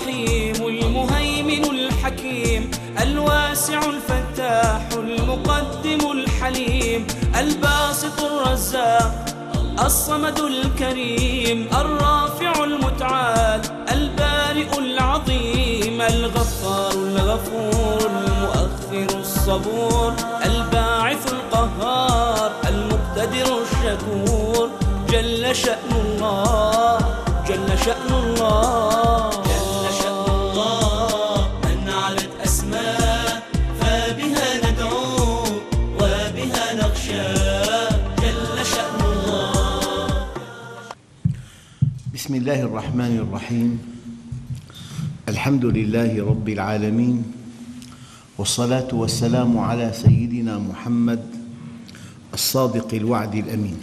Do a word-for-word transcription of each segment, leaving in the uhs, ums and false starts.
الرحيم المهيمن الحكيم الواسع الفتاح المقدم الحليم الباسط الرزاق الصمد الكريم الرافع المتعال البارئ العظيم الغفار الغفور المؤخر الصبور الباعث القهار المقتدر الشكور جل شأن الله جل شأن الله جل شأن الله من علت أسماء فبها ندعو وبها نخشى جل شأن الله. بسم الله الرحمن الرحيم. الحمد لله رب العالمين، والصلاة والسلام على سيدنا محمد الصادق الوعد الأمين.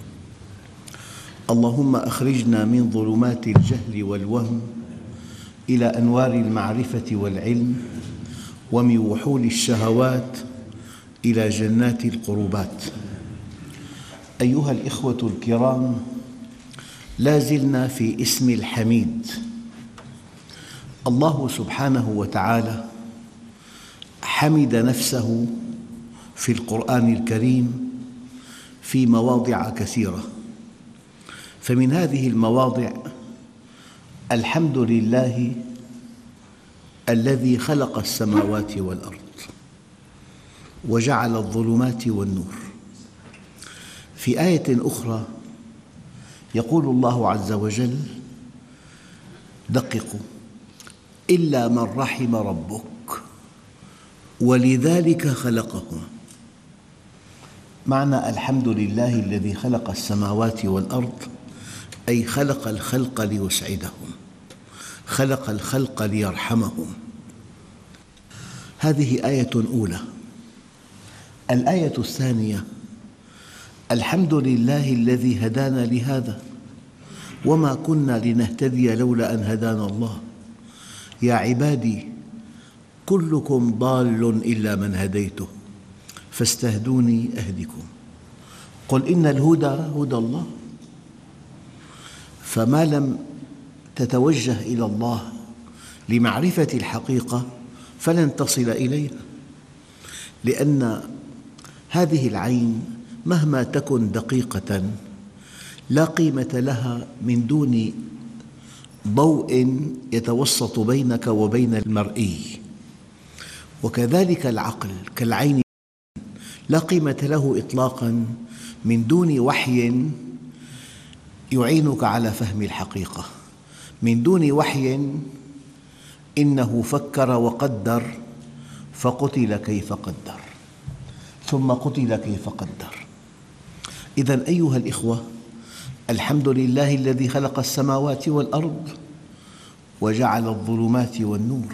اللهم أخرجنا من ظلمات الجهل والوهم إلى أنوار المعرفة والعلم، ومن وحول الشهوات إلى جنات القربات. أيها الإخوة الكرام، لا زلنا في اسم الحميد. الله سبحانه وتعالى حمد نفسه في القرآن الكريم في مواضع كثيرة، فمن هذه المواضع الحمد لله الذي خلق السماوات والأرض وجعل الظلمات والنور. في آية أخرى يقول الله عز وجل: دققوا إلا من رحم ربك ولذلك خلقهم. معنى الحمد لله الذي خلق السماوات والأرض أي خلق الخلق ليسعدهم، خلق الخلق ليرحمهم. هذه آية أولى. الآية الثانية: الحمد لله الذي هدانا لهذا وما كنا لنهتدي لولا أن هدانا الله. يا عبادي كلكم ضال إلا من هديته فاستهدوني أهدكم. قل إن الهدى هدى الله. فما لم تتوجه إلى الله لمعرفة الحقيقة فلن تصل إليها، لأن هذه العين مهما تكن دقيقة لا قيمة لها من دون ضوء يتوسط بينك وبين المرئي، وكذلك العقل كالعين لا قيمة له إطلاقاً من دون وحي يعينك على فهم الحقيقة، من دون وحي إنه فكر وقدر فقتل كيف قدر ثم قتل كيف قدر. إذن أيها الإخوة، الحمد لله الذي خلق السماوات والأرض وجعل الظلمات والنور.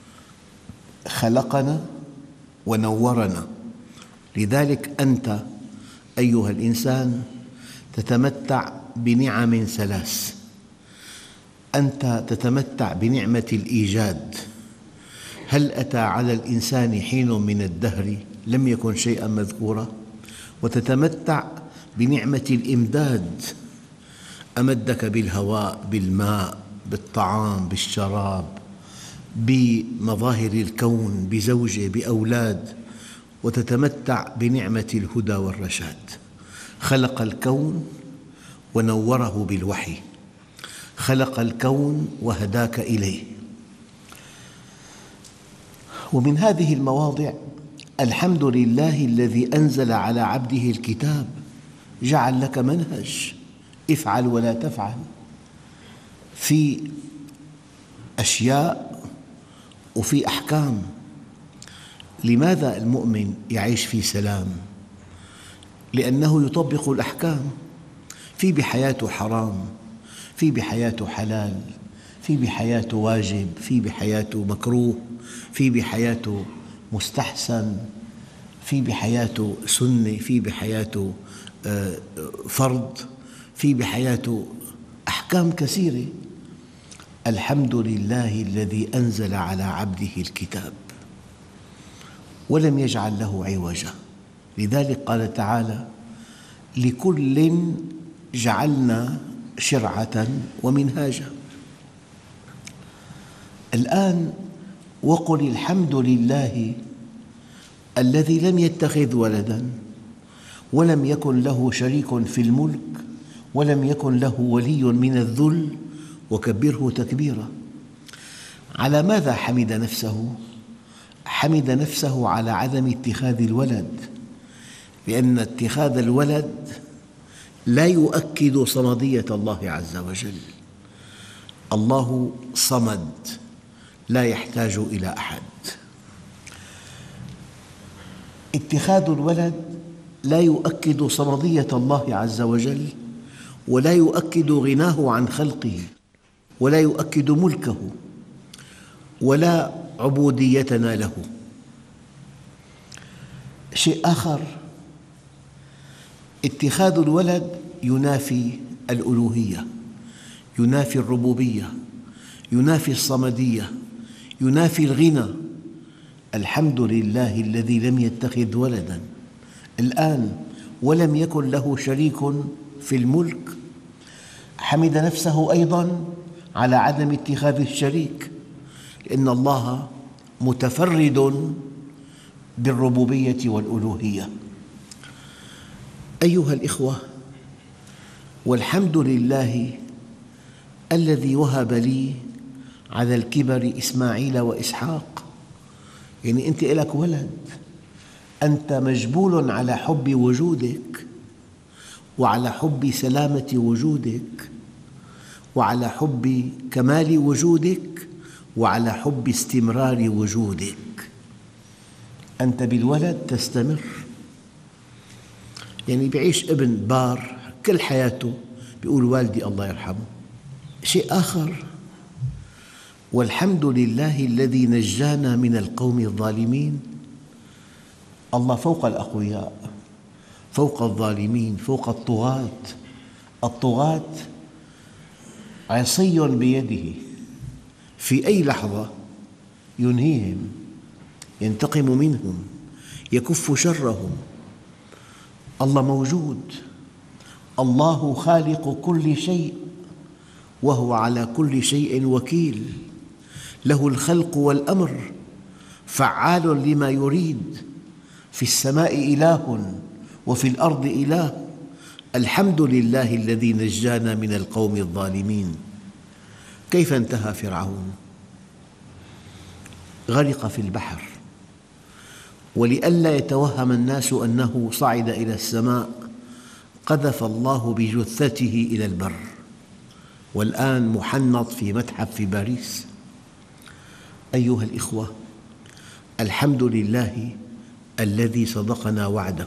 خلقنا ونورنا، لذلك أنت أيها الإنسان تتمتع بنعم ثلاث. أنت تتمتع بنعمة الإيجاد. هل أتى على الإنسان حين من الدهر لم يكن شيئاً مذكورا؟ وتتمتع بنعمة الإمداد، أمدك بالهواء، بالماء، بالطعام، بالشراب، بمظاهر الكون، بزوجة، بأولاد. وتتمتع بنعمة الهدى والرشاد. خلق الكون ونوره بالوحي، خلق الكون وهداك إليه. ومن هذه المواضع الحمد لله الذي أنزل على عبده الكتاب، جعل لك منهج، افعل ولا تفعل في أشياء وفي أحكام. لماذا المؤمن يعيش في سلام؟ لأنه يطبق الأحكام. في بحياته حرام، في بحياته حلال، في بحياته واجب، في بحياته مكروه، في بحياته مستحسن، في بحياته سنة، في بحياته فرض، في بحياته أحكام كثيرة. الحمد لله الذي أنزل على عبده الكتاب ولم يجعل له عوجا. لذلك قال تعالى: لكل جعلنا شرعة ومنهاجا. الآن وقل الحمد لله الذي لم يتخذ ولداً ولم يكن له شريك في الملك ولم يكن له ولي من الذل وكبره تكبيرا. على ماذا حمد نفسه؟ حمد نفسه على عدم اتخاذ الولد، لأن اتخاذ الولد لا يؤكد صمدية الله عز وجل. الله صمد لا يحتاج إلى أحد. اتخاذ الولد لا يؤكد صمدية الله عز وجل، ولا يؤكد غناه عن خلقه، ولا يؤكد ملكه، ولا عبوديتنا له. شيء آخر، اتخاذ الولد ينافي الألوهية، ينافي الربوبية، ينافي الصمدية، ينافي الغنى. الحمد لله الذي لم يتخذ ولداً الآن ولم يكن له شريك في الملك. حمد نفسه أيضاً على عدم اتخاذ الشريك، لأن الله متفرد بالربوبية والألوهية. أيها الإخوة، والحمد لله الذي وهب لي على الكبر إسماعيل وإسحاق. يعني أنت لك ولد، أنت مجبول على حب وجودك، وعلى حب سلامة وجودك، وعلى حب كمال وجودك، وعلى حب استمرار وجودك. أنت بالولد تستمر. يعني بيعيش ابن بار كل حياته بيقول والدي الله يرحمه. شيء آخر، والحمد لله الذي نجانا من القوم الظالمين. الله فوق الأقوياء، فوق الظالمين، فوق الطغاة. الطغاة عصي بيده، في أي لحظة ينهيهم، ينتقم منهم، يكف شرهم. الله موجود، الله خالق كل شيء، وهو على كل شيء وكيل. له الخلق والأمر، فعال لما يريد. في السماء إله وفي الأرض إله. الحمد لله الذي نجانا من القوم الظالمين. كيف انتهى فرعون؟ غرق في البحر، ولئلا يتوهم الناس أنه صعد إلى السماء قذف الله بجثته إلى البر، والآن محنط في متحف في باريس. أيها الإخوة، الحمد لله الذي صدقنا وعده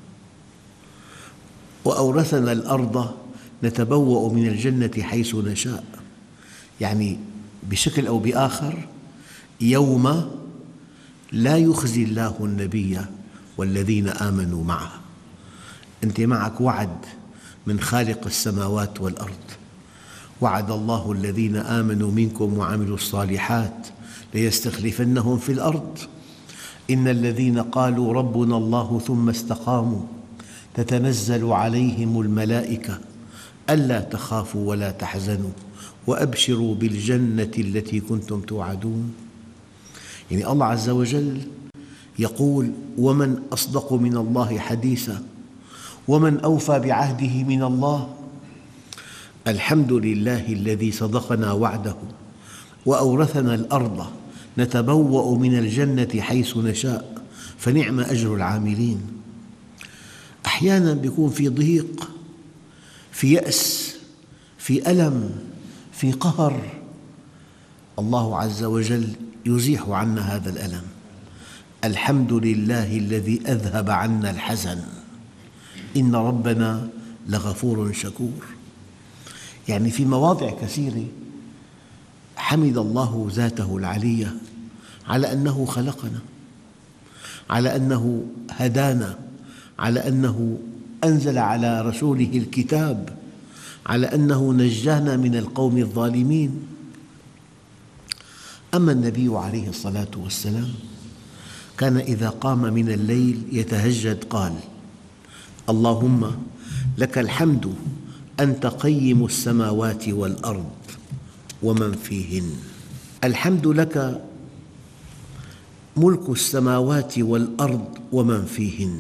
وأورثنا الأرض نتبوأ من الجنة حيث نشاء. يعني بشكل أو بآخر يوم لا يخزي الله النبي والذين آمنوا معه. أنت معك وعد من خالق السماوات والأرض. وعد الله الذين آمنوا منكم وعملوا الصالحات ليستخلفنهم في الأرض. إن الذين قالوا ربنا الله ثم استقاموا تتنزل عليهم الملائكة ألا تخافوا ولا تحزنوا وأبشروا بالجنة التي كنتم توعدون. يعني الله عز وجل يقول: ومن أصدق من الله حديثا ومن أوفى بعهده من الله. الحمد لله الذي صدقنا وعده وأورثنا الأرض نتبوأ من الجنة حيث نشاء فنعم أجر العاملين. أحياناً بيكون في ضيق، في يأس، في ألم، في قهر، الله عز وجل يزيح عنا هذا الألم. الحمد لله الذي أذهب عنا الحزن، إن ربنا لغفور شكور. يعني في مواضع كثيرة حمد الله ذاته العلية على أنه خلقنا، على أنه هدانا، على أنه أنزل على رسوله الكتاب، على أنه نجانا من القوم الظالمين. أما النبي عليه الصلاة والسلام كان إذا قام من الليل يتهجد قال: اللهم لك الحمد أنت قيم السماوات والأرض ومن فيهن. الحمد لك ملك السماوات والأرض ومن فيهن،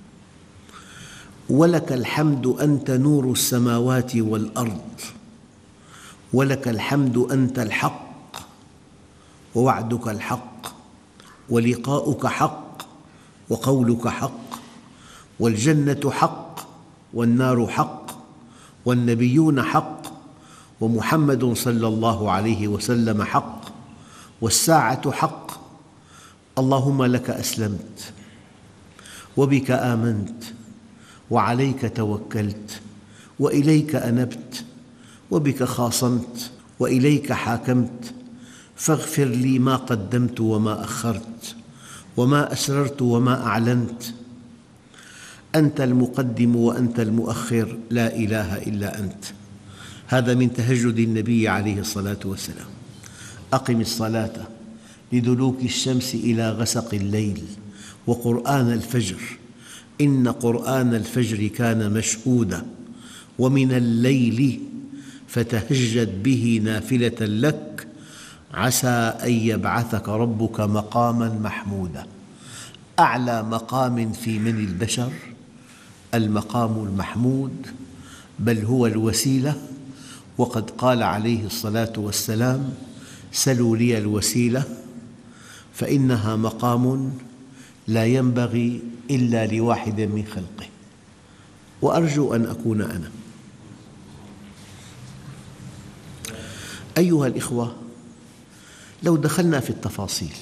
ولك الحمد أنت نور السماوات والأرض، ولك الحمد أنت الحق، ووعدك الحق، ولقاؤك حق، وقولك حق، والجنة حق، والنار حق، والنبيون حق، ومحمد صلى الله عليه وسلم حق، والساعة حق. اللهم لك أسلمت، وبك آمنت، وعليك توكلت، وإليك أنبت، وبك خاصمت، وإليك حاكمت، فاغفر لي ما قدمت وما أخرت، وما أسررت وما أعلنت. أنت المقدم وأنت المؤخر، لا إله إلا أنت. هذا من تهجد النبي عليه الصلاة والسلام: أقم الصلاة لدلوك الشمس إلى غسق الليل وقرآن الفجر إن قرآن الفجر كان مشهودا، ومن الليل فتهجد به نافلة لك عسى أن يبعثك ربك مقاما محمودا. أعلى مقام في من البشر المقام المحمود، بل هو الوسيلة، وقد قال عليه الصلاة والسلام: سلوا لي الوسيلة فإنها مقام لا ينبغي إلا لواحد من خلقه، وأرجو أن أكون أنا. أيها الإخوة، لو دخلنا في التفاصيل،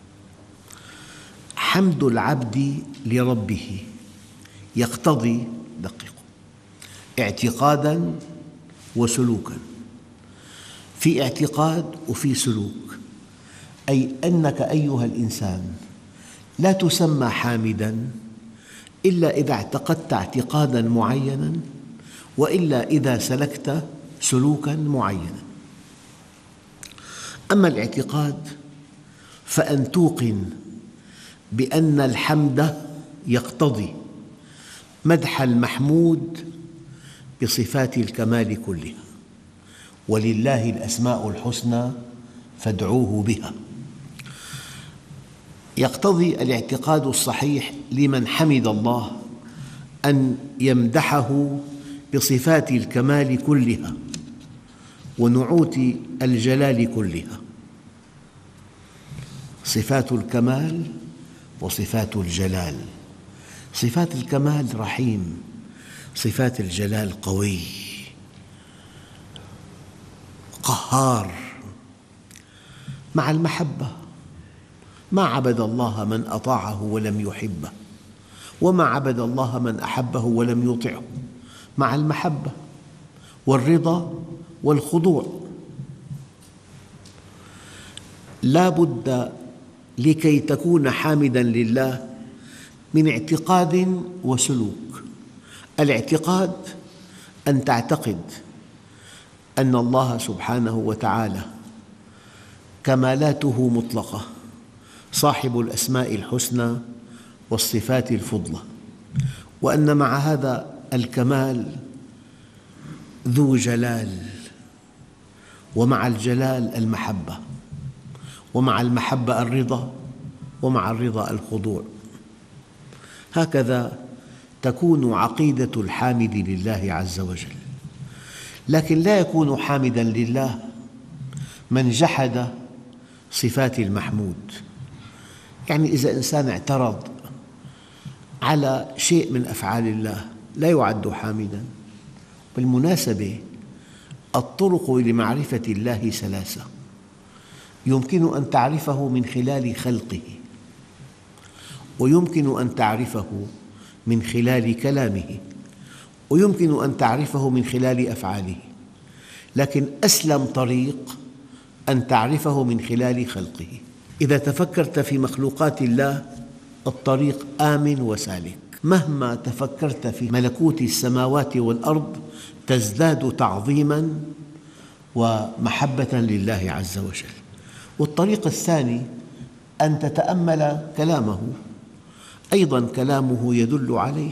حمد العبد لربه يقتضي دقيقة اعتقاداً وسلوكاً. في اعتقاد وفي سلوك، أي أنك أيها الإنسان لا تسمى حامداً إلا إذا اعتقدت اعتقاداً معيناً، وإلا إذا سلكت سلوكاً معيناً. أما الاعتقاد فأن توقن بأن الحمد يقتضي مدح المحمود بصفات الكمال كلها، ولله الأسماء الحسنى فادعوه بها. يقتضي الاعتقاد الصحيح لمن حمد الله أن يمدحه بصفات الكمال كلها ونعوت الجلال كلها. صفات الكمال وصفات الجلال: صفات الكمال رحيم، صفات الجلال قوي قهار. مع المحبة: ما عبد الله من أطاعه ولم يحبه، وما عبد الله من أحبه ولم يطعه. مع المحبة والرضا والخضوع. لا بد لكي تكون حامداً لله من اعتقاد وسلوك. الاعتقاد أن تعتقد أن الله سبحانه وتعالى كمالاته مطلقة، صاحب الأسماء الحسنى والصفات الفضلى، وأن مع هذا الكمال ذو جلال، ومع الجلال المحبة، ومع المحبة الرضا، ومع الرضا الخضوع. هكذا تكون عقيدة الحامد لله عز وجل. لكن لا يكون حامداً لله من جحد صفات المحمود. يعني إذا إنسان اعترض على شيء من أفعال الله لا يعد حامداً. بالمناسبة، الطرق لمعرفة الله ثلاثة: يمكن أن تعرفه من خلال خلقه، ويمكن أن تعرفه من خلال كلامه، ويمكن أن تعرفه من خلال أفعاله. لكن أسلم طريق أن تعرفه من خلال خلقه. إذا تفكرت في مخلوقات الله الطريق آمن وسالك. مهما تفكرت في ملكوت السماوات والأرض تزداد تعظيماً ومحبة لله عز وجل. والطريق الثاني أن تتأمل كلامه، أيضاً كلامه يدل عليه.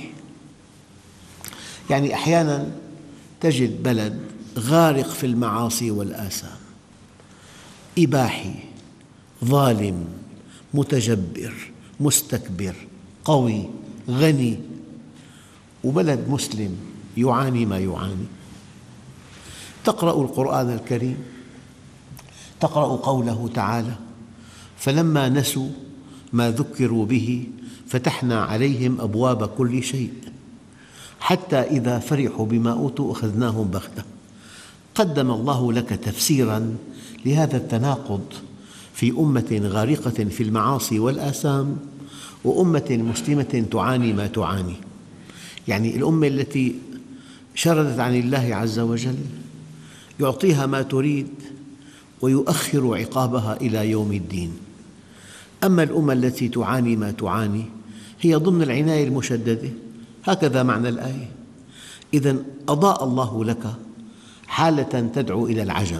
يعني أحياناً تجد بلد غارق في المعاصي والآثام، إباحي، ظالم، متجبر، مستكبر، قوي، غني، وبلد مسلم يعاني ما يعاني. تقرأ القرآن الكريم، تقرأ قوله تعالى: فلما نسوا ما ذكروا به فتحنا عليهم أبواب كل شيء حتى إذا فرحوا بما أوتوا أخذناهم بغتة. قدم الله لك تفسيراً لهذا التناقض في أمة غارقة في المعاصي والآثام وأمة مسلمة تعاني ما تعاني. يعني الأمة التي شردت عن الله عز وجل يعطيها ما تريد ويؤخر عقابها إلى يوم الدين. أما الأمة التي تعاني ما تعاني هي ضمن العناية المشددة، هكذا معنى الآية. إذن أضاء الله لك حالة تدعو إلى العجب.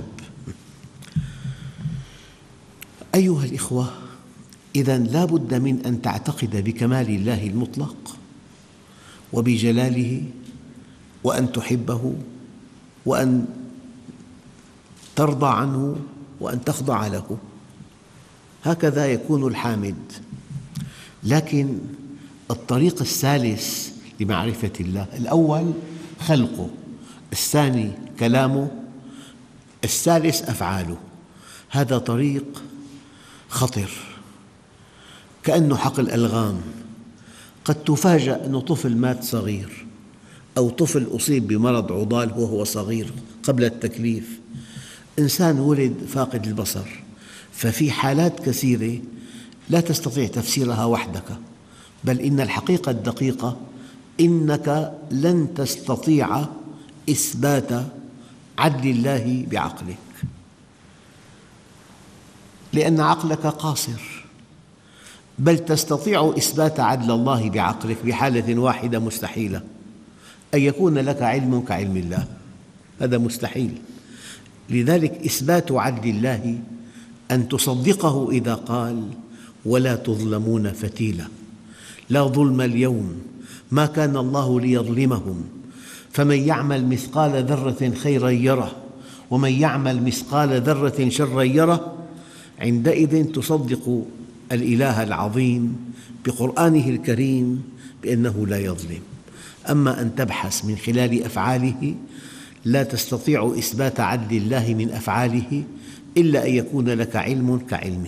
أيها الإخوة، إذن لا بد من أن تعتقد بكمال الله المطلق وبجلاله، وأن تحبه، وأن ترضى عنه، وأن تخضع له. هكذا يكون الحامد. لكن الطريق الثالث لمعرفة الله، الأول خلقه، الثاني كلامه، الثالث أفعاله. هذا طريق خطر كأنه حقل ألغام. قد تفاجأ أن طفل مات صغير، أو طفل أصيب بمرض عضال وهو صغير قبل التكليف، إنسان ولد فاقد البصر. ففي حالات كثيرة لا تستطيع تفسيرها وحدك، بل إن الحقيقة الدقيقة إنك لن تستطيع إثبات عدل الله بعقلك، لأن عقلك قاصر. بل تستطيع إثبات عدل الله بعقلك بحالة واحدة مستحيلة، أن يكون لك علم كعلم الله، هذا مستحيل. لذلك إثبات عدل الله أن تصدقه إذا قال: ولا تظلمون فتيلا، لا ظلم اليوم، ما كان الله ليظلمهم، فمن يعمل مثقال ذرة خيراً يره ومن يعمل مثقال ذرة شراً يره. عندئذ تصدق الإله العظيم بقرآنه الكريم بأنه لا يظلم. أما أن تبحث من خلال أفعاله، لا تستطيع إثبات عدل الله من أفعاله إلا أن يكون لك علم كعلمه،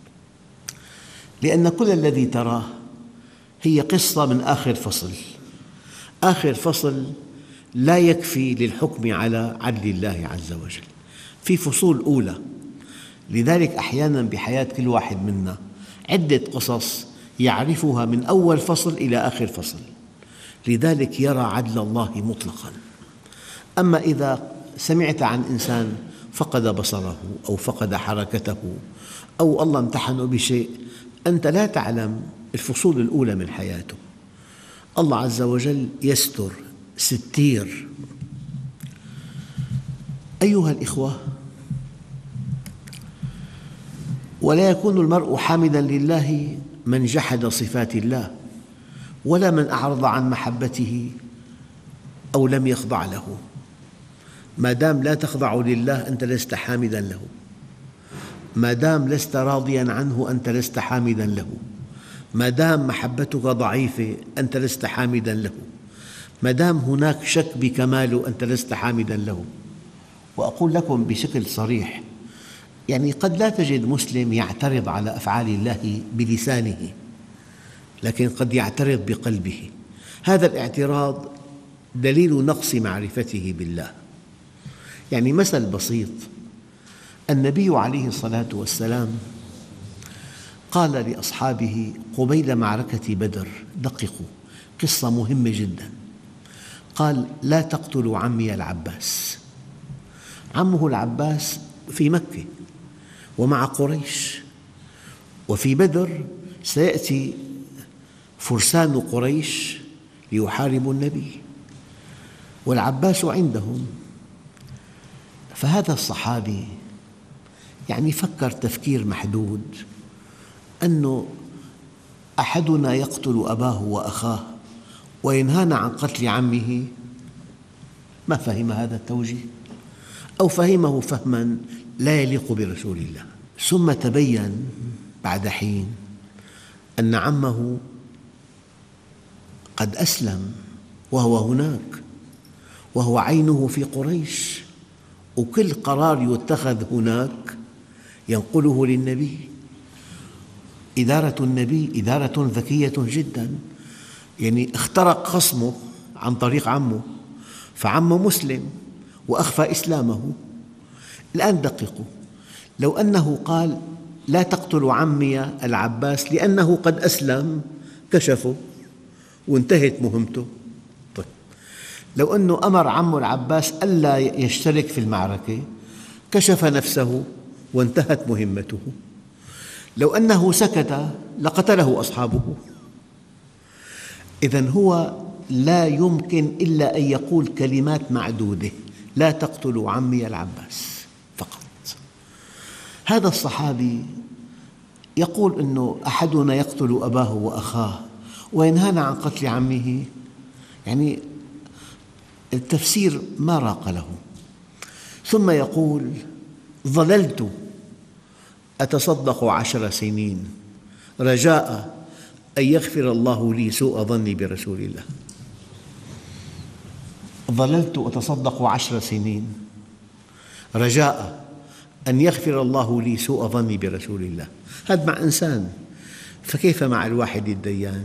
لأن كل الذي تراه هي قصة من آخر فصل. آخر فصل لا يكفي للحكم على عدل الله عز وجل، في فصول أولى. لذلك أحياناً بحياة كل واحد منا عدة قصص يعرفها من أول فصل إلى آخر فصل، لذلك يرى عدل الله مطلقاً. أما إذا سمعت عن إنسان فقد بصره أو فقد حركته أو الله امتحنه بشيء، أنت لا تعلم الفصول الأولى من حياته. الله عز وجل يستر، ستير. أيها الإخوة، ولا يكون المرء حامداً لله من جحد صفات الله، ولا من أعرض عن محبته أو لم يخضع له. ما دام لا تخضع لله أنت لست حامداً له، ما دام لست راضياً عنه أنت لست حامداً له، ما دام محبتك ضعيفة أنت لست حامداً له، ما دام هناك شك بكماله أنت لست حامداً له. وأقول لكم بشكل صريح، يعني قد لا تجد مسلم يعترض على أفعال الله بلسانه، لكن قد يعترض بقلبه. هذا الاعتراض دليل نقص معرفته بالله. يعني مثل بسيط: النبي عليه الصلاة والسلام قال لأصحابه قبيل معركة بدر، دققوا، قصة مهمة جداً، قال: لا تقتلوا عمي العباس. عمه العباس في مكة ومع قريش، وفي بدر سيأتي فرسان قريش ليحاربوا النبي والعباس عندهم. فهذا الصحابي يعني فكر تفكير محدود، أنه أحدنا يقتل أباه وأخاه وينهانا عن قتل عمه. ما فهم هذا التوجيه، أو فهمه فهماً لا يليق برسول الله. ثم تبين بعد حين أن عمه قد أسلم وهو هناك، وهو عينه في قريش، وكل قرار يتخذ هناك ينقله للنبي. إدارة النبي إدارة ذكية جدا، يعني اخترق خصمه عن طريق عمه، فعمه مسلم وأخفى إسلامه. الآن دققوا، لو أنه قال لا تقتلوا عمي العباس لأنه قد أسلم كشفه وانتهت مهمته. طيب، لو أنه أمر عمه العباس ألا يشترك في المعركة كشف نفسه وانتهت مهمته. لو أنه سكت لقتله أصحابه. إذن هو لا يمكن إلا أن يقول كلمات معدودة: لا تقتلوا عمي العباس فقط. هذا الصحابي يقول أنه أحدنا يقتل أباه وأخاه وينهانا عن قتل عمه، يعني التفسير ما راق له. ثم يقول: ظللت أتصدق عشر سنين رجاء أن يغفر الله لي سوء ظني برسول الله. ظللت أتصدق عشر سنين رجاء أن يغفر الله لي سوء ظني برسول الله. هذا مع إنسان، فكيف مع الواحد الديان؟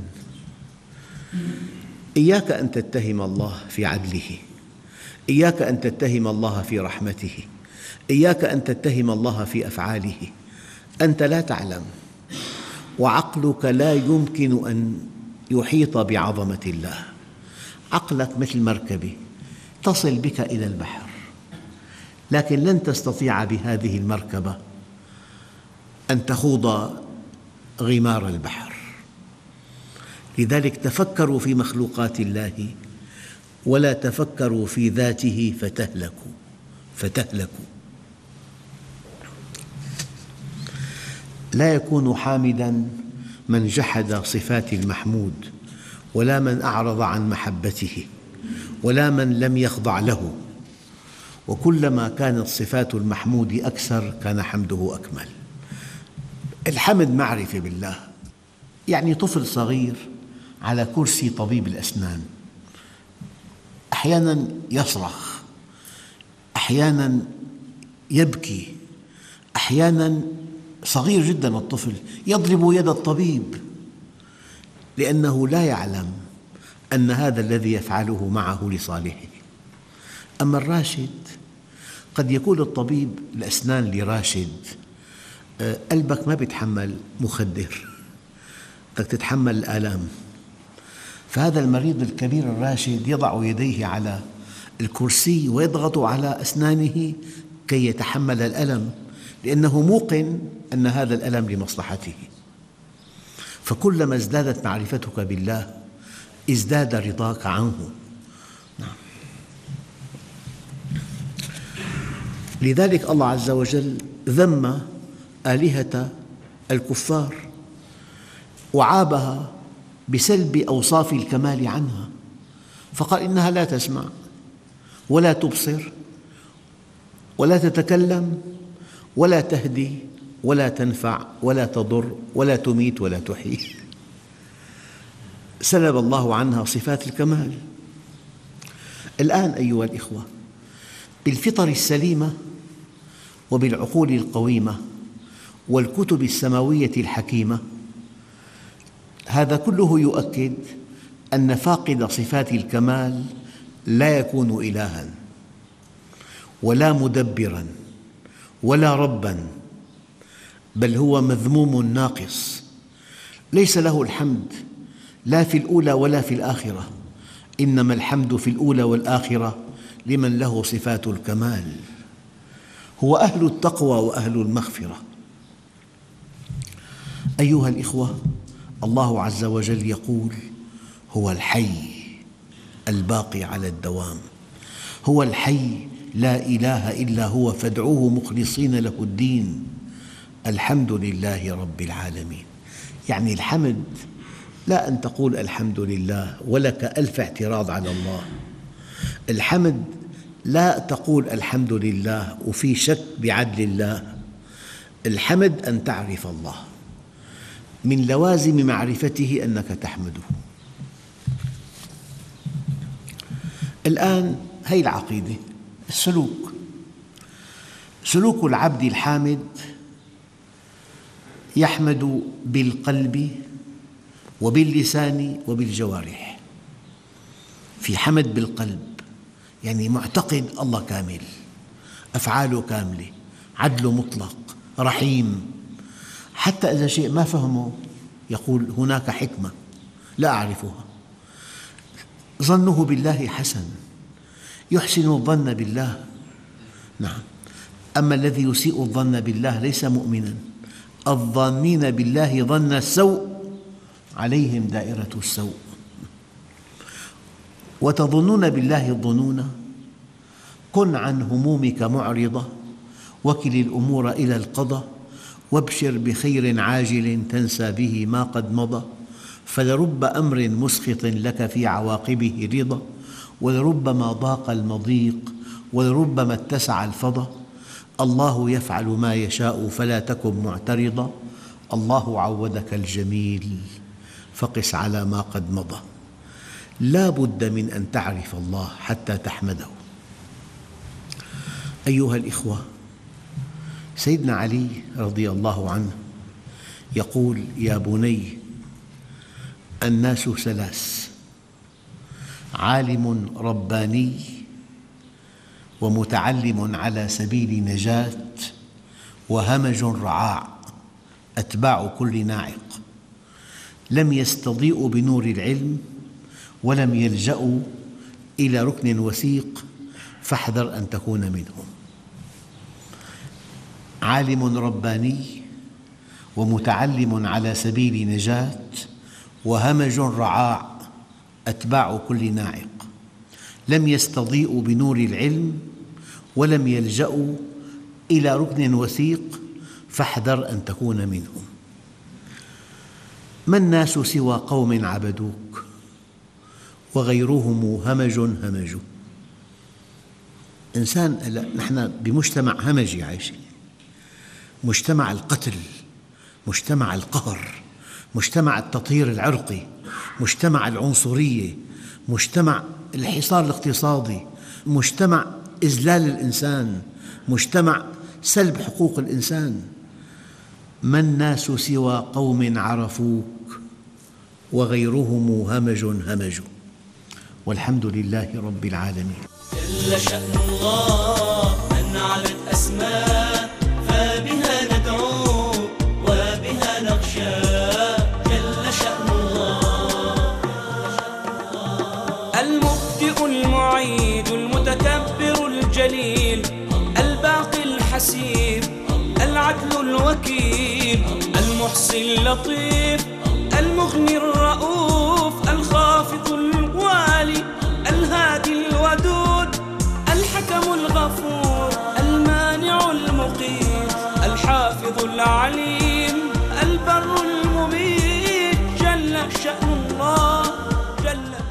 إياك أن تتهم الله في عدله، إياك أن تتهم الله في رحمته، إياك أن تتهم الله في أفعاله. أنت لا تعلم، وعقلك لا يمكن أن يحيط بعظمة الله. عقلك مثل مركبة تصل بك إلى البحر، لكن لن تستطيع بهذه المركبة أن تخوض غمار البحر. لذلك تفكروا في مخلوقات الله ولا تفكروا في ذاته فتهلكوا فتهلكوا. لا يكون حامداً من جحد صفات المحمود، ولا من أعرض عن محبته، ولا من لم يخضع له. وكلما كانت صفات المحمود أكثر كان حمده أكمل. الحمد معرفة بالله. يعني طفل صغير على كرسي طبيب الأسنان أحياناً يصرخ، أحياناً يبكي، أحياناً صغير جداً الطفل يضرب يد الطبيب، لأنه لا يعلم أن هذا الذي يفعله معه لصالحه. أما الراشد قد يقول الطبيب الأسنان لراشد: قلبك ما بيتحمل مخدر، بدك تتحمل الآلام. فهذا المريض الكبير الراشد يضع يديه على الكرسي ويضغط على أسنانه كي يتحمل الألم، لأنه موقن أن هذا الألم لمصلحته. فكلما ازدادت معرفتك بالله ازداد رضاك عنه. نعم. لذلك الله عز وجل ذم آلهة الكفار وعابها بسلب أوصاف الكمال عنها، فقال: إنها لا تسمع ولا تبصر ولا تتكلم ولا تهدي ولا تنفع ولا تضر ولا تميت ولا تحيي. سلب الله عنها صفات الكمال. الآن أيها الإخوة، بالفطر السليمة وبالعقول القويمة والكتب السماوية الحكيمة، هذا كله يؤكد أن فاقد صفات الكمال لا يكون إلهاً ولا مدبراً ولا رباً، بل هو مذموم ناقص، ليس له الحمد لا في الأولى ولا في الآخرة، إنما الحمد في الأولى والآخرة لمن له صفات الكمال. هو أهل التقوى وأهل المغفرة. أيها الإخوة، الله عز وجل يقول: هو الحي الباقي على الدوام، هو الحي لا إله إلا هو فادعوه مخلصين له الدين، الحمد لله رب العالمين. يعني الحمد لا أن تقول الحمد لله ولك ألف اعتراض على الله. الحمد لا تقول الحمد لله وفي شك بعدل الله. الحمد أن تعرف الله، من لوازم معرفته أنك تحمده. الآن هذه العقيدة، السلوك، سلوك العبد الحامد يحمد بالقلب وباللسان وبالجوارح. في حمد بالقلب، يعني معتقد الله كامل، أفعاله كاملة، عدله مطلق، رحيم، حتى إذا شيء ما فهمه يقول هناك حكمة لا أعرفها. ظنه بالله حسن، يحسن الظن بالله. نعم، أما الذي يسيء الظن بالله ليس مؤمنا. الظانين بالله ظن السوء عليهم دائرة السوء. وتظنون بالله الظنون، كن عن همومك معرضة، وكل الأمور إلى القضاء، وابشر بخير عاجل تنسى به ما قد مضى، فلرب أمر مسخط لك في عواقبه رضا، ولربما ضاق المضيق، ولربما اتسع الفضا. الله يفعل ما يشاء فلا تكن معترضا، الله عودك الجميل فقس على ما قد مضى. لا بد من أن تعرف الله حتى تحمده. أيها الإخوة، سيدنا علي رضي الله عنه يقول: يا بني، الناس ثلاث: عالم رباني، ومتعلم على سبيل نجاة، وهمج رعاع أتباع كل ناعق، لم يستضيئوا بنور العلم، ولم يلجأوا إلى ركن وثيق، فاحذر أن تكون منهم. عالم رباني، ومتعلم على سبيل نجاة، وهمج رعاع أتباع كل ناعق، لم يستضيئوا بنور العلم، ولم يلجأوا إلى ركن وثيق، فاحذر أن تكون منهم. ما الناس سوى قوم عبدوك، وغيرهم همج همج. إنسان، نحن بمجتمع همجي عايشين، مجتمع القتل، مجتمع القهر، مجتمع التطهير العرقي، مجتمع العنصرية، مجتمع الحصار الاقتصادي، مجتمع إذلال الإنسان، مجتمع سلب حقوق الإنسان. ما الناس سوى قوم عرفوك، وغيرهم همج همج. والحمد لله رب العالمين. جل شأن الله من علت أسماء، فبها ندعو وبها نخشى. جل شأن الله المبدئ المعيد المتكبر الجليل، الباقي الحسيب، العدل الوكيل، المحصي اللطيف، المغني الرؤوف، الخافض الوالي، الهادي الودود، الحكم الغفور، المانع المقيت، الحافظ العليم، البر المميت. جل شأن الله، جل